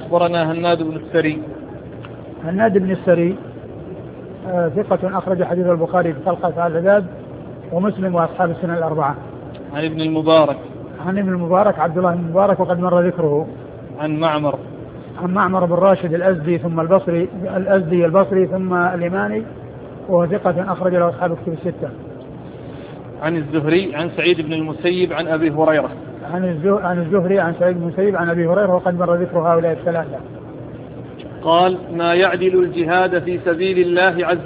أخبرنا هناد بن السري. هناد بن السري ثقة أخرج حديث البخاري في خلق أفعال العباد ومسلم وأصحاب السنن الأربعة. عن ابن المبارك. عن ابن المبارك عبد الله بن المبارك وقد مر ذكره. عن معمر. عن معمر بن راشد الأزدي ثم البصري ثم اليماني وهو ثقة أخرج له أصحاب الكتب الستة. عن الزهري عن سعيد بن المسيب عن أبي هريرة. عن الزهري عن سعيد بن المسيب عن أبي هريرة وقد مر ذكر هؤلاء الثلاثة. قال: ما يعدل الجهاد في سبيل الله عز